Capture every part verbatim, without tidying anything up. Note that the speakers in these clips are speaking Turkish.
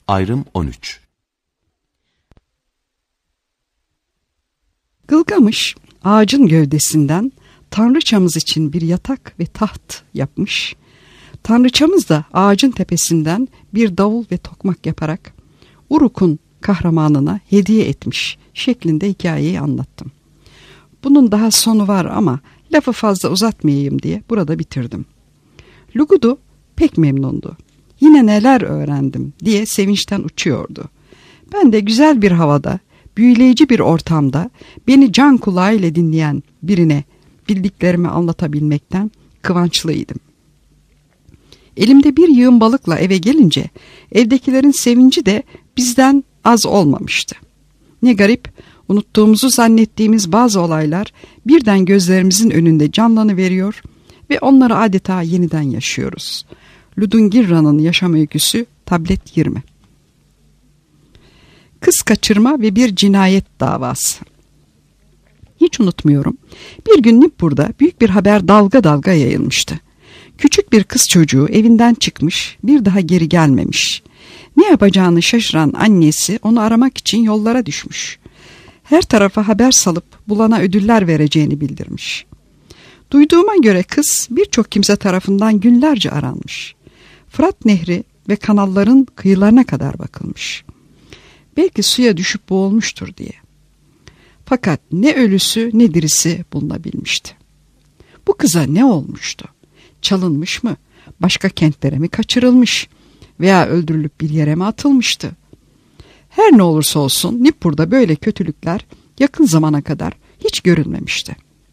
Ayrım on üç. Gılgamış ağacın gövdesinden tanrıçamız için bir yatak ve taht yapmış. Tanrıçamız da ağacın tepesinden bir davul ve tokmak yaparak Uruk'un kahramanına hediye etmiş şeklinde hikayeyi anlattım. Bunun daha sonu var ama lafı fazla uzatmayayım diye burada bitirdim. Lugudu pek memnundu. Yine neler öğrendim diye sevinçten uçuyordu. Ben de güzel bir havada, büyüleyici bir ortamda beni can kulağıyla dinleyen birine bildiklerimi anlatabilmekten kıvançlıydım. Elimde bir yığın balıkla eve gelince evdekilerin sevinci de bizden az olmamıştı. Ne garip, unuttuğumuzu zannettiğimiz bazı olaylar birden gözlerimizin önünde canlanıveriyor ve onları adeta yeniden yaşıyoruz. Ludungirra'nın yaşam öyküsü tablet yirmi. Kız kaçırma ve bir cinayet davası. Hiç unutmuyorum. Bir gün Nippur'da büyük bir haber dalga dalga yayılmıştı. Küçük bir kız çocuğu evinden çıkmış, bir daha geri gelmemiş. Ne yapacağını şaşıran annesi onu aramak için yollara düşmüş. Her tarafa haber salıp bulana ödüller vereceğini bildirmiş. Duyduğuma göre kız birçok kimse tarafından günlerce aranmış. Fırat Nehri ve kanalların kıyılarına kadar bakılmış. Belki suya düşüp boğulmuştur diye. Fakat ne ölüsü ne dirisi bulunabilmişti. Bu kıza ne olmuştu? Çalınmış mı? Başka kentlere mi kaçırılmış? Veya öldürülüp bir yere mi atılmıştı? Her ne olursa olsun Nippur'da böyle kötülükler yakın zamana kadar hiç görülmemişti.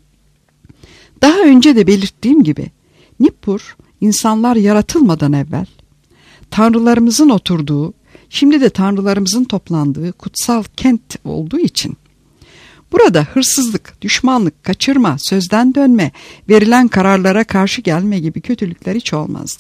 Daha önce de belirttiğim gibi Nippur insanlar yaratılmadan evvel tanrılarımızın oturduğu, şimdi de tanrılarımızın toplandığı kutsal kent olduğu için burada hırsızlık, düşmanlık, kaçırma, sözden dönme, verilen kararlara karşı gelme gibi kötülükler hiç olmazdı.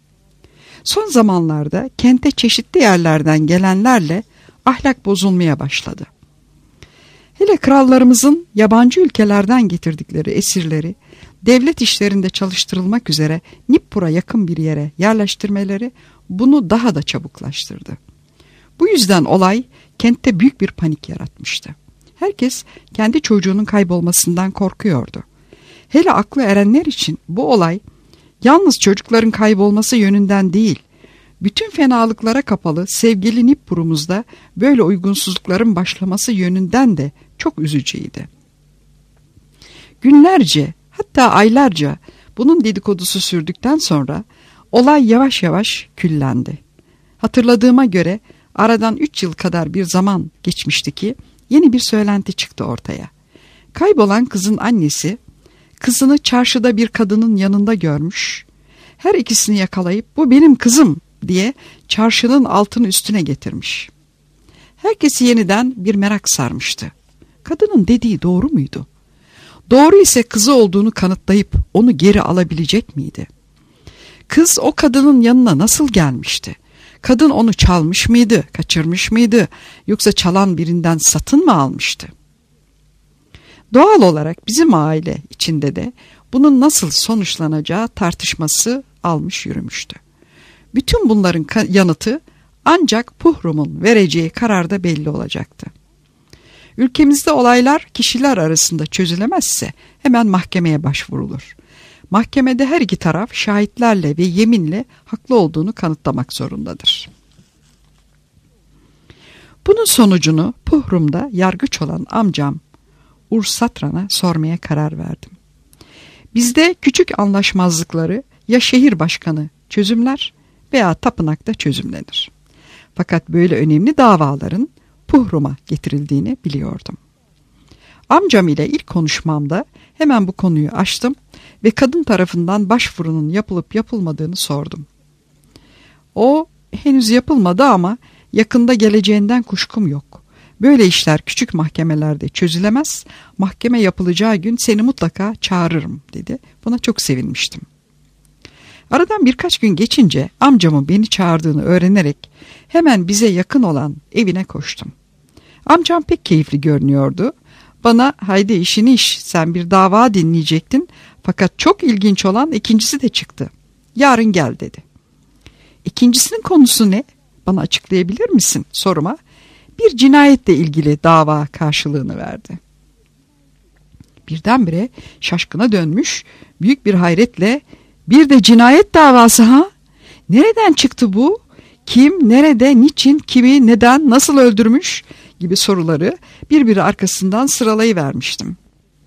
Son zamanlarda kente çeşitli yerlerden gelenlerle ahlak bozulmaya başladı. Hele krallarımızın yabancı ülkelerden getirdikleri esirleri devlet işlerinde çalıştırılmak üzere Nippur'a yakın bir yere yerleştirmeleri bunu daha da çabuklaştırdı. Bu yüzden olay kentte büyük bir panik yaratmıştı. Herkes kendi çocuğunun kaybolmasından korkuyordu. Hele aklı erenler için bu olay yalnız çocukların kaybolması yönünden değil, bütün fenalıklara kapalı sevgili Nippur'umuzda böyle uygunsuzlukların başlaması yönünden de çok üzücüydü. Günlerce, hatta aylarca bunun dedikodusu sürdükten sonra olay yavaş yavaş küllendi. Hatırladığıma göre aradan üç yıl kadar bir zaman geçmişti ki yeni bir söylenti çıktı ortaya. Kaybolan kızın annesi kızını çarşıda bir kadının yanında görmüş. Her ikisini yakalayıp bu benim kızım diye çarşının altını üstüne getirmiş. Herkesi yeniden bir merak sarmıştı. Kadının dediği doğru muydu? Doğru ise kızı olduğunu kanıtlayıp onu geri alabilecek miydi? Kız o kadının yanına nasıl gelmişti? Kadın onu çalmış mıydı, kaçırmış mıydı, yoksa çalan birinden satın mı almıştı? Doğal olarak bizim aile içinde de bunun nasıl sonuçlanacağı tartışması almış yürümüştü. Bütün bunların yanıtı ancak Puhrum'un vereceği kararda belli olacaktı. Ülkemizde olaylar kişiler arasında çözülemezse hemen mahkemeye başvurulur. Mahkemede her iki taraf şahitlerle ve yeminle haklı olduğunu kanıtlamak zorundadır. Bunun sonucunu Puhrum'da yargıç olan amcam Ursatran'a sormaya karar verdim. Bizde küçük anlaşmazlıkları ya şehir başkanı çözümler veya tapınakta çözümlenir. Fakat böyle önemli davaların Puhrum'a getirildiğini biliyordum. Amcam ile ilk konuşmamda hemen bu konuyu açtım ve kadın tarafından başvurunun yapılıp yapılmadığını sordum. O henüz yapılmadı ama yakında geleceğinden kuşkum yok. Böyle işler küçük mahkemelerde çözülemez. Mahkeme yapılacağı gün seni mutlaka çağırırım dedi. Buna çok sevinmiştim. Aradan birkaç gün geçince amcamın beni çağırdığını öğrenerek hemen bize yakın olan evine koştum. Amcam pek keyifli görünüyordu. Bana haydi işini iş, sen bir dava dinleyecektin fakat çok ilginç olan ikincisi de çıktı. Yarın gel dedi. İkincisinin konusu ne? bana açıklayabilir misin soruma bir cinayetle ilgili dava karşılığını verdi. Birdenbire şaşkına dönmüş, büyük bir hayretle bir de cinayet davası ha? Nereden çıktı bu? Kim, nerede, niçin, kimi, neden, nasıl öldürmüş gibi soruları birbiri arkasından sıralayıvermiştim.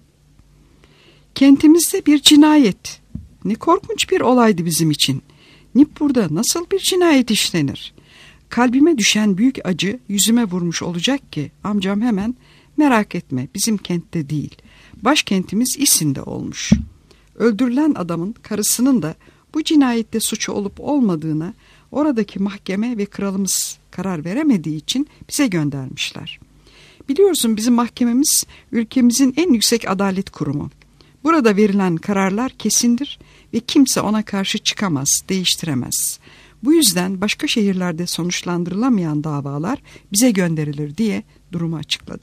Kentimizde bir cinayet. Ne korkunç bir olaydı bizim için. Nippur'da nasıl bir cinayet işlenir? Kalbime düşen büyük acı yüzüme vurmuş olacak ki amcam hemen merak etme bizim kentte değil. Başkentimiz İsin'de olmuş. Öldürülen adamın karısının da bu cinayette suçu olup olmadığına oradaki mahkeme ve kralımız karar veremediği için bize göndermişler. Biliyorsun bizim mahkememiz ülkemizin en yüksek adalet kurumu. Burada verilen kararlar kesindir ve kimse ona karşı çıkamaz, değiştiremez. Bu yüzden başka şehirlerde sonuçlandırılamayan davalar bize gönderilir diye durumu açıkladı.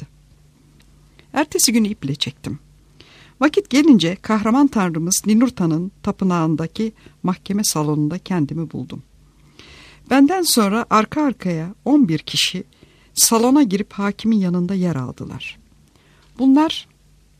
Ertesi günü iple çektim. Vakit gelince kahraman tanrımız Ninurta'nın tapınağındaki mahkeme salonunda kendimi buldum. Benden sonra arka arkaya on bir kişi salona girip hakimin yanında yer aldılar. Bunlar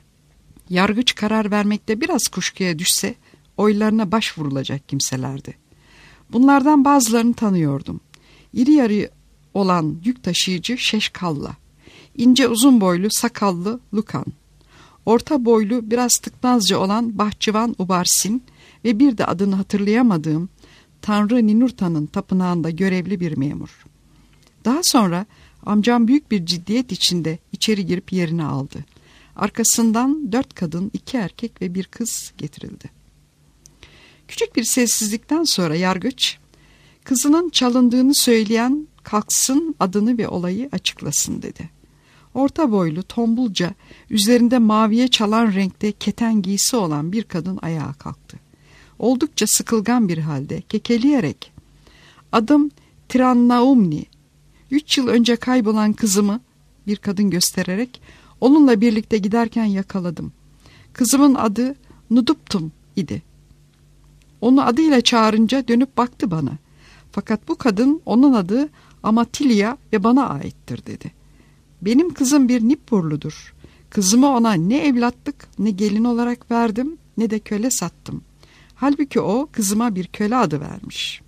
yargıç karar vermekte biraz kuşkuya düşse oylarına başvurulacak kimselerdi. Bunlardan bazılarını tanıyordum. İri yarı olan yük taşıyıcı Şeşkalla, ince uzun boylu sakallı Lukan, orta boylu biraz tıknazca olan bahçıvan Ubarsin ve bir de adını hatırlayamadığım Tanrı Ninurta'nın tapınağında görevli bir memur. Daha sonra amcam büyük bir ciddiyet içinde içeri girip yerini aldı. Arkasından dört kadın, iki erkek ve bir kız getirildi. Küçük bir sessizlikten sonra yargıç, kızının çalındığını söyleyen kalksın adını ve olayı açıklasın dedi. Orta boylu, tombulca, üzerinde maviye çalan renkte keten giysi olan bir kadın ayağa kalktı. Oldukça sıkılgan bir halde kekeleyerek, adım Tirannaumni, üç yıl önce kaybolan kızımı bir kadın göstererek onunla birlikte giderken yakaladım. Kızımın adı Nuduptum idi. Onu adıyla çağırınca dönüp baktı bana. Fakat bu kadın onun adı Amatilya ve bana aittir dedi. Benim kızım bir Nippurludur. Kızımı ona ne evlatlık ne gelin olarak verdim ne de köle sattım. Halbuki o kızıma bir köle adı vermiş.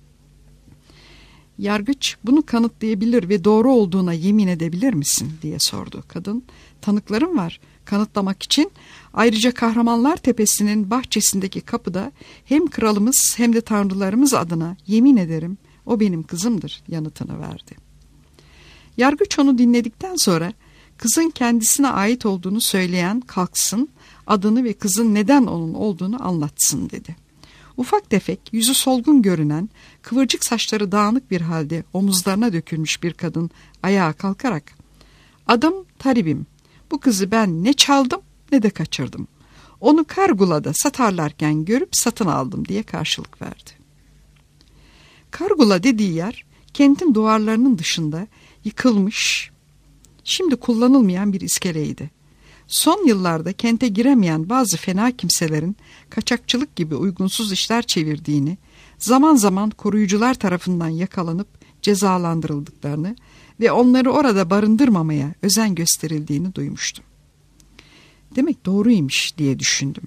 Yargıç bunu kanıtlayabilir ve doğru olduğuna yemin edebilir misin diye sordu kadın. Tanıklarım var kanıtlamak için. Ayrıca Kahramanlar Tepesi'nin bahçesindeki kapıda hem kralımız hem de tanrılarımız adına yemin ederim o benim kızımdır yanıtını verdi. Yargıç onu dinledikten sonra kızın kendisine ait olduğunu söyleyen kalksın, adını ve kızın neden onun olduğunu anlatsın dedi. Ufak tefek, yüzü solgun görünen, kıvırcık saçları dağınık bir halde omuzlarına dökülmüş bir kadın ayağa kalkarak, adım Taribim, bu kızı ben ne çaldım ne de kaçırdım. Onu Kargula'da satarlarken görüp satın aldım diye karşılık verdi. Kargula dediği yer, kentin duvarlarının dışında yıkılmış, şimdi kullanılmayan bir iskeleydi. Son yıllarda kente giremeyen bazı fena kimselerin kaçakçılık gibi uygunsuz işler çevirdiğini, zaman zaman koruyucular tarafından yakalanıp cezalandırıldıklarını ve onları orada barındırmamaya özen gösterildiğini duymuştum. Demek doğruymuş diye düşündüm.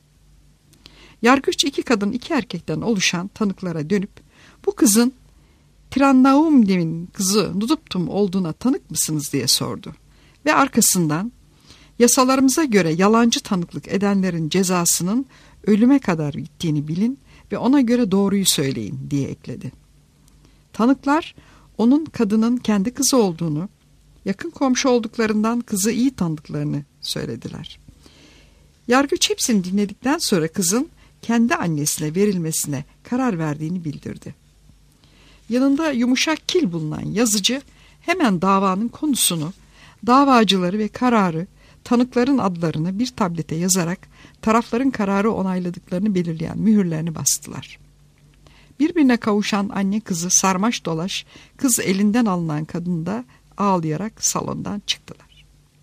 Yargıç iki kadın iki erkekten oluşan tanıklara dönüp bu kızın Tirannaumni'nin kızı Nuduptum olduğuna tanık mısınız diye sordu. Ve arkasından yasalarımıza göre yalancı tanıklık edenlerin cezasının ölüme kadar gittiğini bilin ve ona göre doğruyu söyleyin diye ekledi. Tanıklar onun kadının kendi kızı olduğunu, yakın komşu olduklarından kızı iyi tanıdıklarını söylediler. Yargıç hepsini dinledikten sonra kızın kendi annesine verilmesine karar verdiğini bildirdi. Yanında yumuşak kil bulunan yazıcı hemen davanın konusunu, davacıları ve kararı, tanıkların adlarını bir tablete yazarak tarafların kararı onayladıklarını belirleyen mühürlerini bastılar. Birbirine kavuşan anne kızı sarmaş dolaş, kız elinden alınan kadın da ağlayarak salondan çıktılar.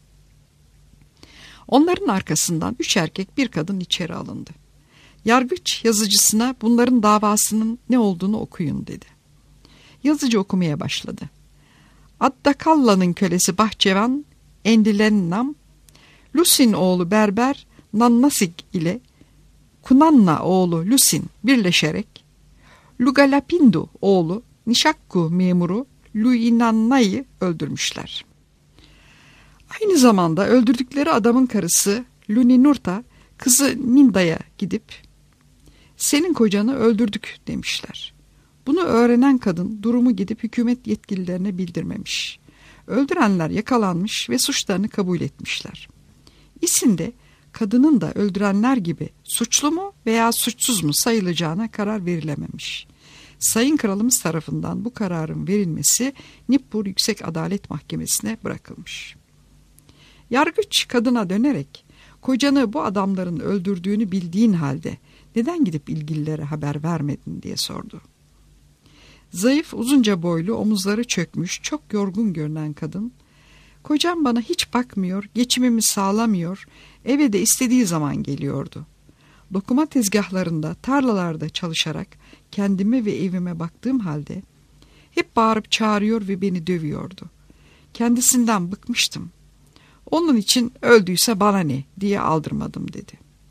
Onların arkasından üç erkek bir kadın içeri alındı. Yargıç yazıcısına bunların davasının ne olduğunu okuyun dedi. Yazıcı okumaya başladı. Addakalla'nın kölesi Bahçevan Endilennam, Lusin oğlu Berber Nannasik ile Kunanna oğlu Lusin birleşerek Lugalapindu oğlu Nişakku memuru Luinanna'yı öldürmüşler. Aynı zamanda öldürdükleri adamın karısı Luninurta kızı Ninda'ya gidip senin kocanı öldürdük demişler. Bunu öğrenen kadın durumu gidip hükümet yetkililerine bildirmemiş. Öldürenler yakalanmış ve suçlarını kabul etmişler. İsinde kadının da öldürenler gibi suçlu mu veya suçsuz mu sayılacağına karar verilememiş. Sayın Kralımız tarafından bu kararın verilmesi Nippur Yüksek Adalet Mahkemesi'ne bırakılmış. Yargıç kadına dönerek, kocanı bu adamların öldürdüğünü bildiğin halde neden gidip ilgililere haber vermedin diye sordu. Zayıf, uzunca boylu, omuzları çökmüş, çok yorgun görünen kadın, kocam bana hiç bakmıyor, geçimimi sağlamıyor, eve de istediği zaman geliyordu. Dokuma tezgahlarında, tarlalarda çalışarak kendime ve evime baktığım halde hep bağırıp çağırıyor ve beni dövüyordu. Kendisinden bıkmıştım. Onun için öldüyse bana ne diye aldırmadım dedi.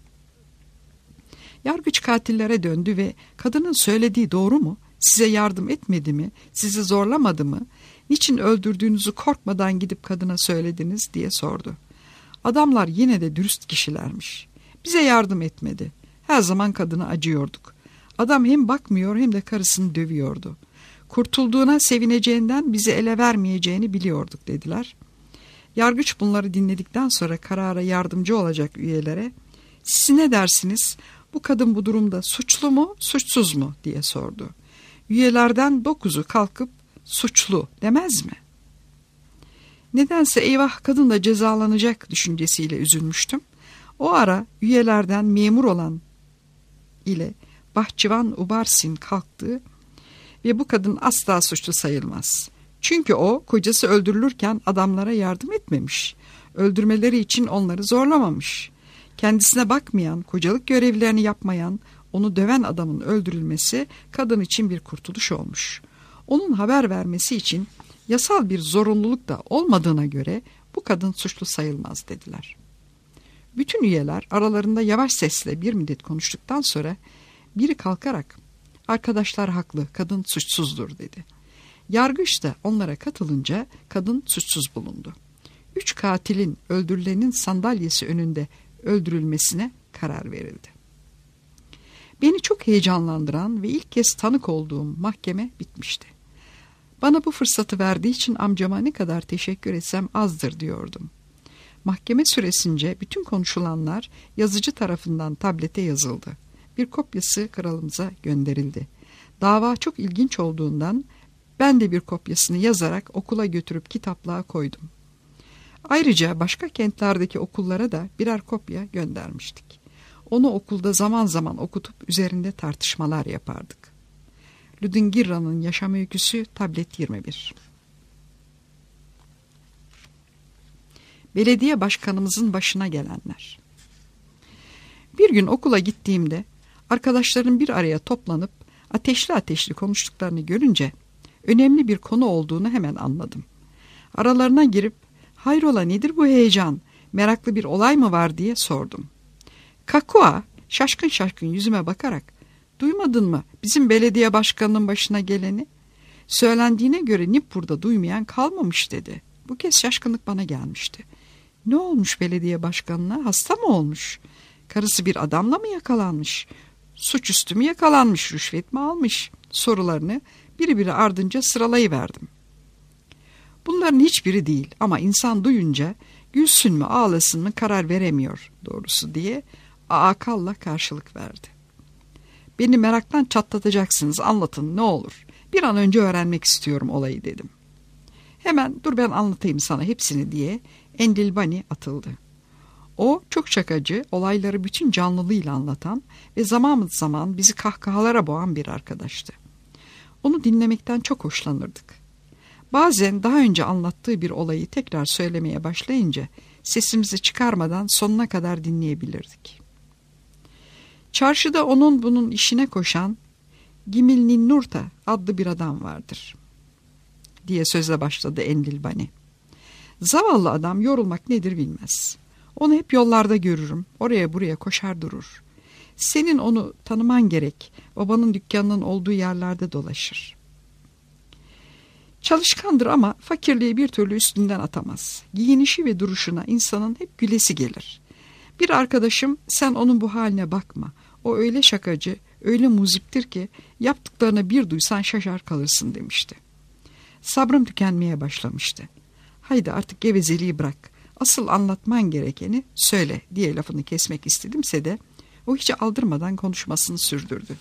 Yargıç katillere döndü ve kadının söylediği doğru mu? Size yardım etmedi mi? Sizi zorlamadı mı? Niçin öldürdüğünüzü korkmadan gidip kadına söylediniz diye sordu. Adamlar yine de dürüst kişilermiş. Bize yardım etmedi. Her zaman kadına acıyorduk. Adam hem bakmıyor hem de karısını dövüyordu. Kurtulduğuna sevineceğinden bizi ele vermeyeceğini biliyorduk dediler. Yargıç bunları dinledikten sonra karara yardımcı olacak üyelere siz ne dersiniz? Bu kadın bu durumda suçlu mu, suçsuz mu diye sordu. Üyelerden dokuzu kalkıp suçlu demez mi? Nedense eyvah kadın da cezalanacak düşüncesiyle üzülmüştüm. O ara üyelerden memur olan ile Bahçıvan Ubarsin kalktı ve bu kadın asla suçlu sayılmaz. Çünkü o kocası öldürülürken adamlara yardım etmemiş. Öldürmeleri için onları zorlamamış. Kendisine bakmayan, kocalık görevlerini yapmayan, onu döven adamın öldürülmesi kadın için bir kurtuluş olmuş. Onun haber vermesi için yasal bir zorunluluk da olmadığına göre bu kadın suçlu sayılmaz dediler. Bütün üyeler aralarında yavaş sesle bir müddet konuştuktan sonra biri kalkarak arkadaşlar haklı, kadın suçsuzdur dedi. Yargıç da onlara katılınca kadın suçsuz bulundu. Üç katilin öldürülenin sandalyesi önünde öldürülmesine karar verildi. Beni çok heyecanlandıran ve ilk kez tanık olduğum mahkeme bitmişti. Bana bu fırsatı verdiği için amcama ne kadar teşekkür etsem azdır diyordum. Mahkeme süresince bütün konuşulanlar yazıcı tarafından tablete yazıldı. Bir kopyası kralımıza gönderildi. Dava çok ilginç olduğundan ben de bir kopyasını yazarak okula götürüp kitaplığa koydum. Ayrıca başka kentlerdeki okullara da birer kopya göndermiştik. Onu okulda zaman zaman okutup üzerinde tartışmalar yapardık. Ludingirra'nın yaşam öyküsü tablet yirmi bir. Belediye başkanımızın başına gelenler. Bir gün okula gittiğimde arkadaşların bir araya toplanıp ateşli ateşli konuştuklarını görünce önemli bir konu olduğunu hemen anladım. Aralarına girip hayrola nedir bu heyecan, meraklı bir olay mı var diye sordum. Kakua şaşkın şaşkın yüzüme bakarak duymadın mı bizim belediye başkanının başına geleni? Söylendiğine göre Nippur'da duymayan kalmamış dedi. Bu kez şaşkınlık bana gelmişti. Ne olmuş belediye başkanına? Hasta mı olmuş? Karısı bir adamla mı yakalanmış? Suçüstü mü yakalanmış? Rüşvet mi almış? Sorularını biri biri ardınca sıralayıverdim. Bunların hiçbiri değil ama insan duyunca gülsün mü ağlasın mı karar veremiyor doğrusu diye aakalla karşılık verdi. Beni meraktan çatlatacaksınız, anlatın ne olur. Bir an önce öğrenmek istiyorum olayı dedim. Hemen dur ben anlatayım sana hepsini diye Endilbani atıldı. O çok şakacı, olayları bütün canlılığıyla anlatan ve zaman zaman bizi kahkahalara boğan bir arkadaştı. Onu dinlemekten çok hoşlanırdık. Bazen daha önce anlattığı bir olayı tekrar söylemeye başlayınca sesimizi çıkarmadan sonuna kadar dinleyebilirdik. Çarşıda onun bunun işine koşan Gimil Ninnurta adlı bir adam vardır. diye söze başladı Endilbani. Zavallı adam yorulmak nedir bilmez. Onu hep yollarda görürüm, oraya buraya koşar durur. Senin onu tanıman gerek, babanın dükkanının olduğu yerlerde dolaşır. Çalışkandır ama fakirliği bir türlü üstünden atamaz. Giyinişi ve duruşuna insanın hep gülesi gelir. Bir arkadaşım, sen onun bu haline bakma, o öyle şakacı, öyle muziptir ki yaptıklarını bir duysan şaşar kalırsın demişti. Sabrım tükenmeye başlamıştı. Haydi artık gevezeliği bırak, asıl anlatman gerekeni söyle diye lafını kesmek istedimse de o hiç aldırmadan konuşmasını sürdürdü.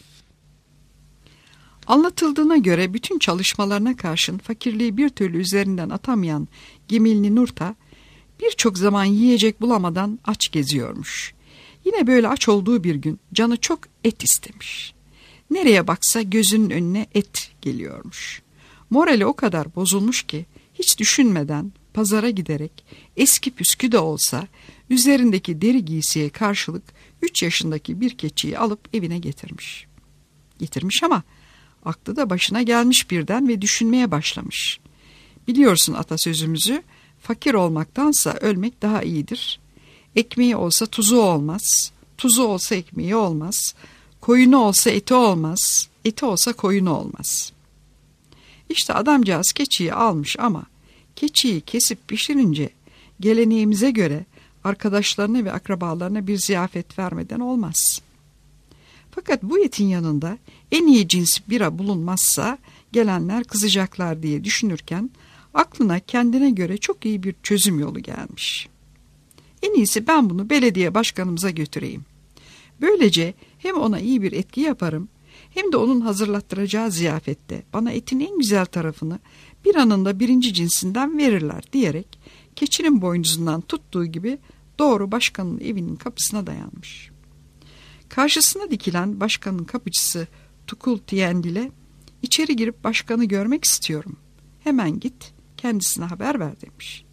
Anlatıldığına göre bütün çalışmalarına karşın fakirliği bir türlü üzerinden atamayan Gimilni Nurta birçok zaman yiyecek bulamadan aç geziyormuş. Yine böyle aç olduğu bir gün canı çok et istemiş. Nereye baksa gözünün önüne et geliyormuş. Morali o kadar bozulmuş ki hiç düşünmeden pazara giderek eski püskü de olsa üzerindeki deri giysiye karşılık üç yaşındaki bir keçiyi alıp evine getirmiş. Getirmiş ama aklı da başına gelmiş birden ve düşünmeye başlamış. Biliyorsun atasözümüzü, fakir olmaktansa ölmek daha iyidir. Ekmeği olsa tuzu olmaz, tuzu olsa ekmeği olmaz, koyunu olsa eti olmaz, eti olsa koyunu olmaz. İşte adamcağız keçiyi almış ama keçiyi kesip pişirince geleneğimize göre arkadaşlarına ve akrabalarına bir ziyafet vermeden olmaz. Fakat bu etin yanında en iyi cins bira bulunmazsa gelenler kızacaklar diye düşünürken aklına kendine göre çok iyi bir çözüm yolu gelmiş. En iyisi ben bunu belediye başkanımıza götüreyim. Böylece hem ona iyi bir etki yaparım hem de onun hazırlattıracağı ziyafette bana etin en güzel tarafını bir anında birinci cinsinden verirler diyerek keçinin boynuzundan tuttuğu gibi doğru başkanın evinin kapısına dayanmış. Karşısına dikilen başkanın kapıcısı Tukul Tiyendil'e içeri girip başkanı görmek istiyorum. Hemen git kendisine haber ver demiş.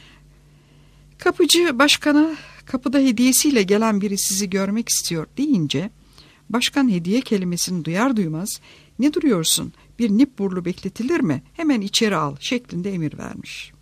Kapıcı başkana kapıda hediyesiyle gelen biri sizi görmek istiyor deyince başkan hediye kelimesini duyar duymaz ne duruyorsun bir nipburlu bekletilir mi hemen içeri al şeklinde emir vermiş.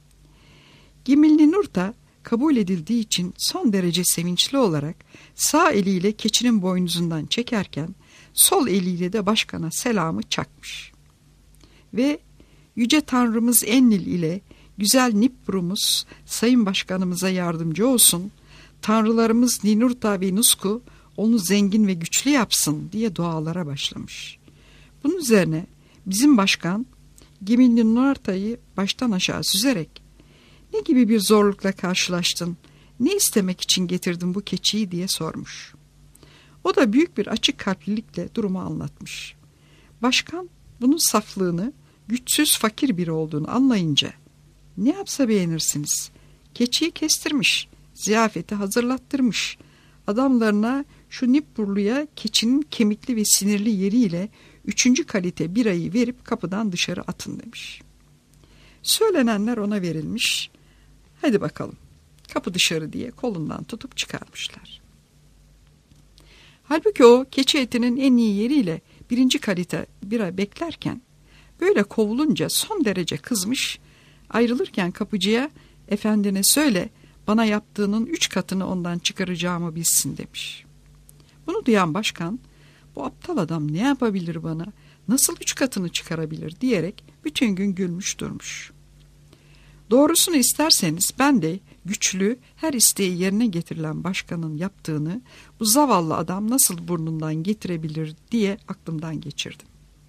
Gimilni Nurta kabul edildiği için son derece sevinçli olarak sağ eliyle keçinin boynuzundan çekerken sol eliyle de başkana selamı çakmış. Ve Yüce Tanrımız Enlil ile güzel Nipbur'umuz Sayın Başkanımıza yardımcı olsun, tanrılarımız Ninurta ve Nusku onu zengin ve güçlü yapsın diye dualara başlamış. Bunun üzerine bizim başkan Gimilni Nurta'yı baştan aşağı süzerek ne gibi bir zorlukla karşılaştın, ne istemek için getirdin bu keçiyi diye sormuş. O da büyük bir açık kalplilikle durumu anlatmış. Başkan bunun saflığını, güçsüz fakir biri olduğunu anlayınca ne yapsa beğenirsiniz. Keçiyi kestirmiş, ziyafeti hazırlattırmış. Adamlarına şu Nipburlu'ya keçinin kemikli ve sinirli yeriyle üçüncü kalite birayı verip kapıdan dışarı atın demiş. Söylenenler ona verilmiş. Hadi bakalım kapı dışarı diye kolundan tutup çıkarmışlar. Halbuki o keçi etinin en iyi yeriyle birinci kalite bira beklerken böyle kovulunca son derece kızmış, ayrılırken kapıcıya efendine söyle bana yaptığının üç katını ondan çıkaracağımı bilsin demiş. Bunu duyan başkan bu aptal adam ne yapabilir bana, nasıl üç katını çıkarabilir diyerek bütün gün gülmüş durmuş. Doğrusunu isterseniz ben de güçlü her isteği yerine getirilen başkanın yaptığını bu zavallı adam nasıl burnundan getirebilir diye aklımdan geçirdim.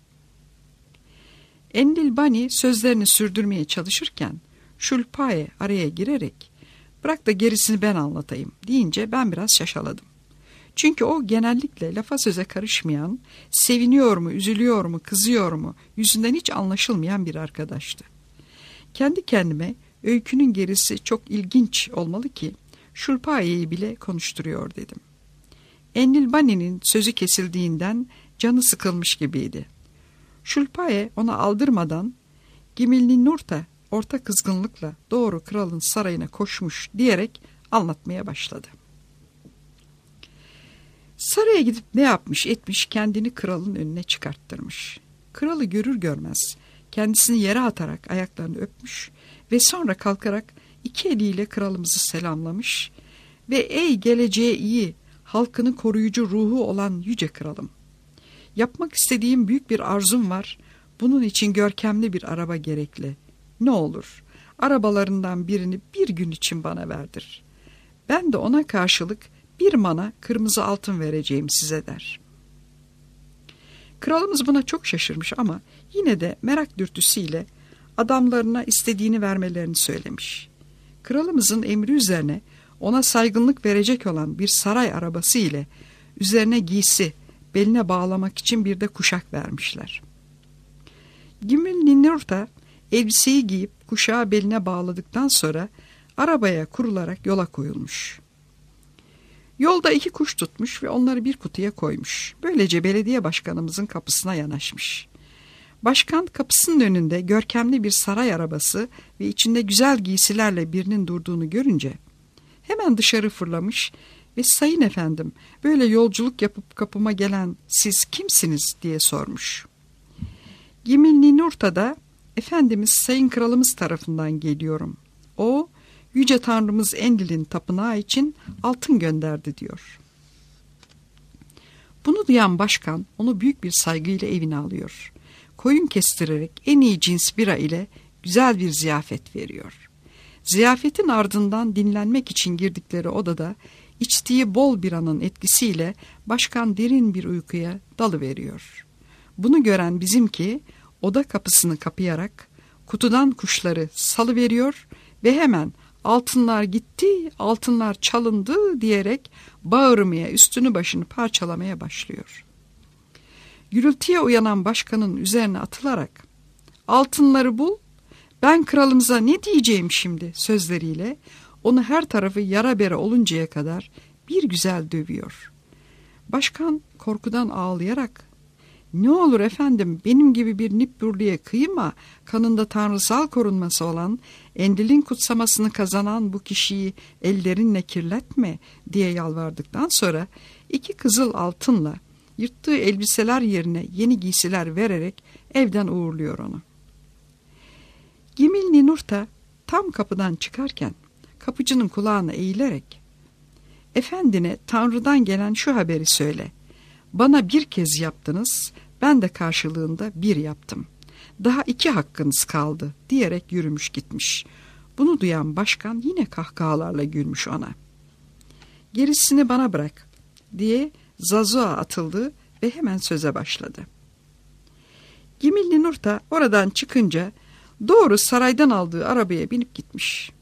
Endilbani sözlerini sürdürmeye çalışırken Şulpaye araya girerek bırak da gerisini ben anlatayım deyince ben biraz şaşaladım. Çünkü o genellikle lafa söze karışmayan, seviniyor mu, üzülüyor mu, kızıyor mu yüzünden hiç anlaşılmayan bir arkadaştı. Kendi kendime öykünün gerisi çok ilginç olmalı ki Şulpaye'yi bile konuşturuyor dedim. Endilbani'nin sözü kesildiğinden canı sıkılmış gibiydi. Şulpaye ona aldırmadan Gimilni Nurta orta kızgınlıkla doğru kralın sarayına koşmuş diyerek anlatmaya başladı. Saraya gidip ne yapmış etmiş kendini kralın önüne çıkarttırmış. Kralı görür görmez kendisini yere atarak ayaklarını öpmüş ve sonra kalkarak iki eliyle kralımızı selamlamış ve ''Ey geleceğe iyi, halkını koruyucu ruhu olan yüce kralım, yapmak istediğim büyük bir arzum var, bunun için görkemli bir araba gerekli. Ne olur arabalarından birini bir gün için bana verdir. Ben de ona karşılık bir mana kırmızı altın vereceğim size.'' der. Kralımız buna çok şaşırmış ama yine de merak dürtüsüyle adamlarına istediğini vermelerini söylemiş. Kralımızın emri üzerine ona saygınlık verecek olan bir saray arabası ile üzerine giysi, beline bağlamak için bir de kuşak vermişler. Gimil Ninurta elbiseyi giyip kuşağı beline bağladıktan sonra arabaya kurularak yola koyulmuş. Yolda iki kuş tutmuş ve onları bir kutuya koymuş. Böylece belediye başkanımızın kapısına yanaşmış. Başkan kapısının önünde görkemli bir saray arabası ve içinde güzel giysilerle birinin durduğunu görünce hemen dışarı fırlamış ve ''Sayın efendim, böyle yolculuk yapıp kapıma gelen siz kimsiniz?'' diye sormuş. Gimil Ninurta da ''Efendimiz Sayın Kralımız tarafından geliyorum. O, Yüce Tanrımız Enlil'in tapınağı için altın gönderdi.'' diyor. Bunu duyan başkan onu büyük bir saygıyla evine alıyor. Koyun kestirerek en iyi cins bira ile güzel bir ziyafet veriyor. Ziyafetin ardından dinlenmek için girdikleri odada içtiği bol biranın etkisiyle başkan derin bir uykuya dalıveriyor. Bunu gören bizimki oda kapısını kapayarak kutudan kuşları salıveriyor ve hemen ''Altınlar gitti, altınlar çalındı.'' diyerek bağırmaya, üstünü başını parçalamaya başlıyor. Gürültüye uyanan başkanın üzerine atılarak ''Altınları bul, ben kralımıza ne diyeceğim şimdi?'' sözleriyle onu her tarafı yara bere oluncaya kadar bir güzel dövüyor. Başkan korkudan ağlayarak ''Ne olur efendim, benim gibi bir Nippurlu'ya kıyma, kanında tanrısal korunması olan Enlil'in kutsamasını kazanan bu kişiyi ellerinle kirletme.'' diye yalvardıktan sonra iki kızıl altınla yırttığı elbiseler yerine yeni giysiler vererek evden uğurluyor onu. Gimil Ninurta tam kapıdan çıkarken kapıcının kulağına eğilerek ''Efendine Tanrı'dan gelen şu haberi söyle. Bana bir kez yaptınız, ben de karşılığında bir yaptım. Daha iki hakkınız kaldı.'' diyerek yürümüş gitmiş. Bunu duyan başkan yine kahkahalarla gülmüş ona. ''Gerisini bana bırak.'' diye Zazua atıldı ve hemen söze başladı. Gimil Ninurta oradan çıkınca doğru saraydan aldığı arabaya binip gitmiş.